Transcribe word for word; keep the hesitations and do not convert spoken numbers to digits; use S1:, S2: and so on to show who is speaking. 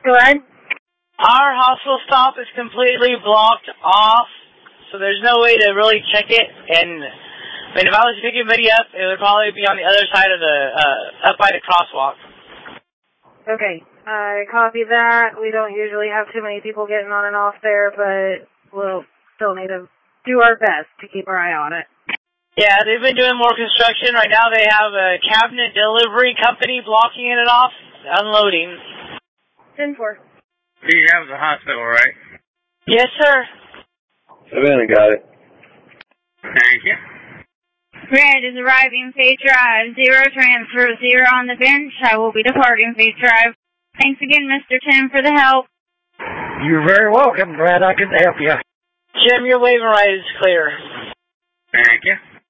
S1: Go ahead.
S2: Our hospital stop is completely blocked off, so there's no way to really check it. And I mean, if I was picking Buddy up, it would probably be on the other side of the, uh, up by the crosswalk.
S1: Okay, I copy that. We don't usually have too many people getting on and off there, but we'll still need to do our best to keep our eye on it.
S2: Yeah, they've been doing more construction. Right now they have a cabinet delivery company blocking it off, unloading.
S1: ten four.
S3: You have the hospital, right?
S2: Yes, sir.
S3: Savannah got it. Thank you.
S4: Red is arriving, Faith Drive. Zero transfer, zero on the bench. I will be departing Faith Drive. Thanks again, Mister Tim, for the help.
S5: You're very welcome. Glad I could help you.
S2: Jim, your waiver right is clear.
S3: Thank you.